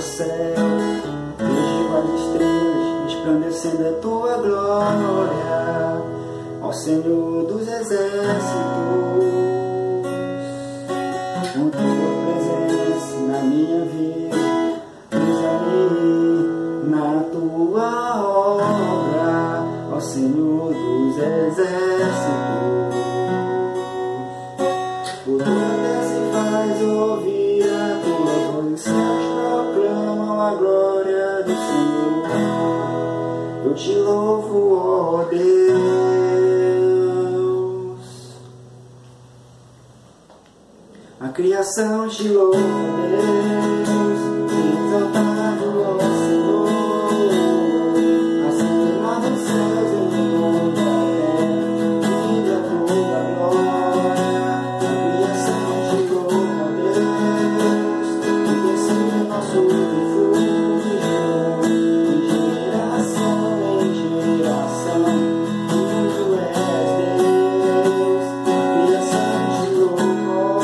céu, vejo as estrelas resplandecendo a tua glória, ó Senhor dos exércitos. Com tua presença na minha vida, usa-me na tua obra, ó Senhor dos exércitos. Por tua terra se faz ouvir a tua voz, os céus proclamam a glória do Senhor. Eu te louvo, ó Deus. A criação te louva, Deus, exaltado, ó Senhor. Acima dos céus e toda a terra, viva a tua glória. A criação te louva, Deus, que desce nosso refúgio, de geração em geração. Tu és Deus, a criação te louva.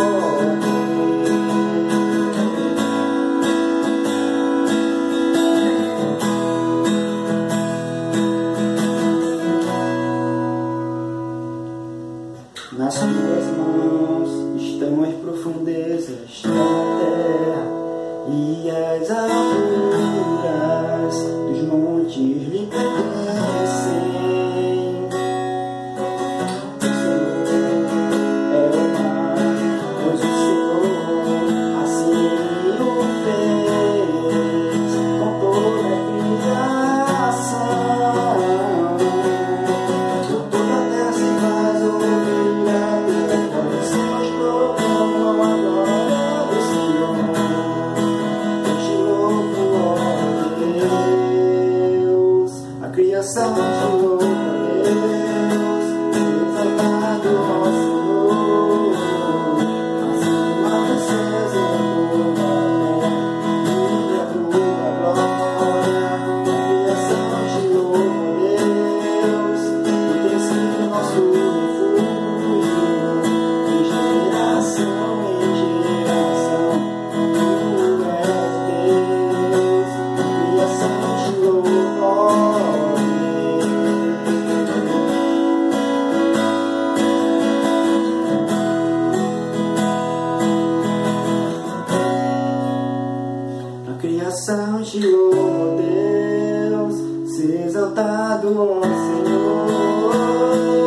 Nas tuas mãos estão as profundezas da terra e as alturas dos montes lhe pertencem. O Senhor é o mar, pois o Senhor assim o fez com toda a criação. Por toda a terra se faz ouvir a tua voz, os céus proclamam a glória do Senhor. Eu te louvo, ó Deus, a criação te louva, Deus, exaltado, ó Senhor. Acima dos céus e toda a terra, viva a tua glória. A criação te louva, Deus, que tem sido nosso refúgio, de geração em geração. Tu és Deus, a criação te louva, ó Deus. A criação te louva, Deus, se exaltado, ó Senhor.